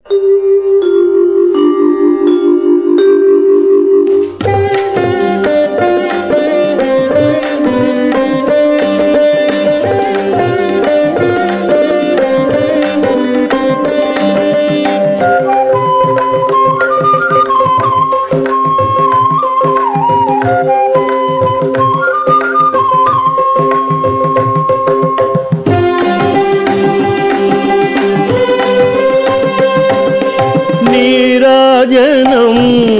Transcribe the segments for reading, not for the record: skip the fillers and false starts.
నీరాజనం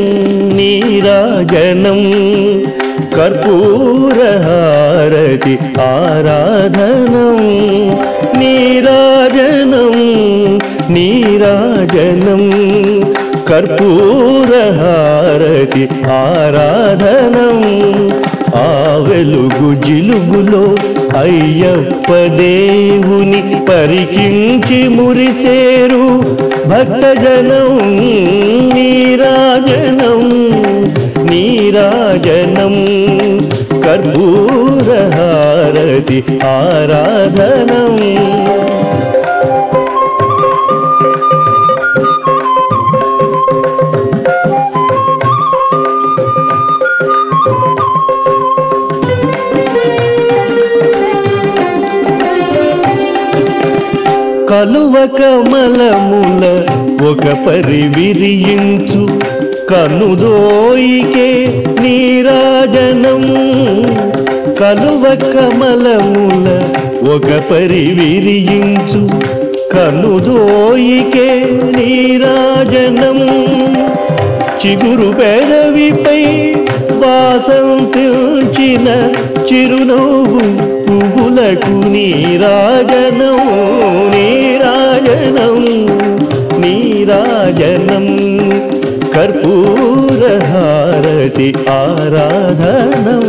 నీరాజనం కర్పూరహారతి ఆరాధనం నీరాజనం నీరాజనం కర్పూరహారతి ఆరాధనం ఆ వెలుగు జిలుగులో అయ్యప్ప దేవుని పరికించి మురిసేరు భక్తజనం నీరాజనం నీరాజనం కర్పూరహారతి ఆరాధనం కలువ కమలముల ఒక పరివిరియించు కనుదోయికే నీరాజనం కలువ కమలముల ఒక పరివిరియించు కనుదోయికే నీరాజనం చిగురు పెదవిపై వాసంతించిన చిరునవ్వు పువ్వులకు నీరాజనం నీరాజనం నీరాజనం కర్పూరహారతి ఆరాధనం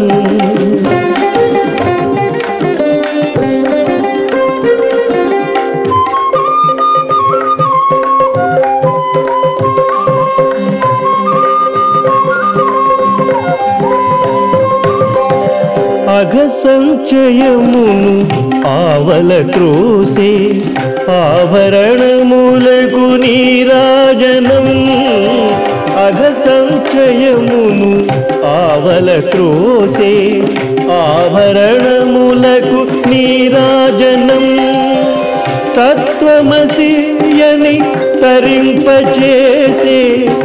అఘసంచయమును ఆవల త్రోసే ఆభరణములకు నీరాజనం అఘసంచయమును ఆవల త్రోసే ఆభరణములకు నీరాజనం తత్వమసియని తరింపచేసే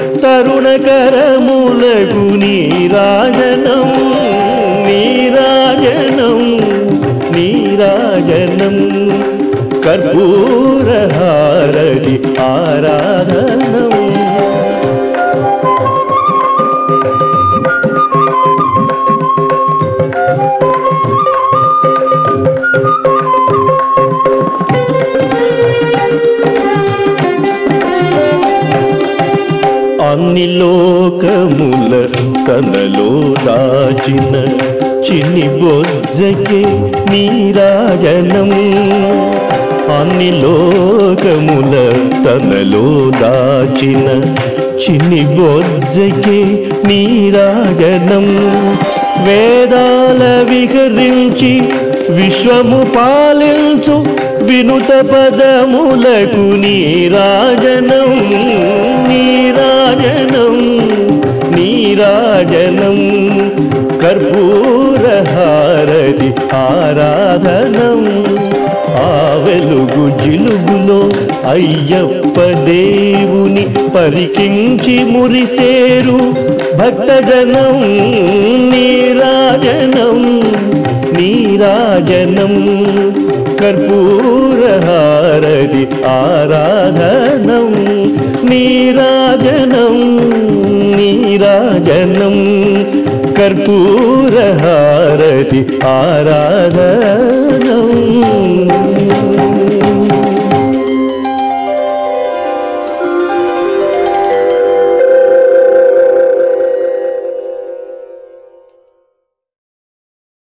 తరుణకరములకు నీరాజనం నీరాజనం నీరాజనం కర్పూరహారతి ఆరాధనం అన్ని లోకముల తనలో దాచిన చిన్ని బొజ్జకే నీరాజనం అన్ని లోకముల తనలో దాచిన చిన్ని బొజ్జకే నీరాజనం వేదాల విహరించి విశ్వము పాలించు వినుత పదములకు నీరాజనం నీరాజనం నీరాజనం కర్పూరహారతి ఆరాధనం ఆ వెలుగు జిలుగులో అయ్యప్ప దేవుని పరికించి మురిసేరు భక్తజనం నీరాజనం నీరాజనం కర్పూరహారతి ఆరాధనం నీరాజనం నీరాజనం కర్పూరహారతి ఆరాధనం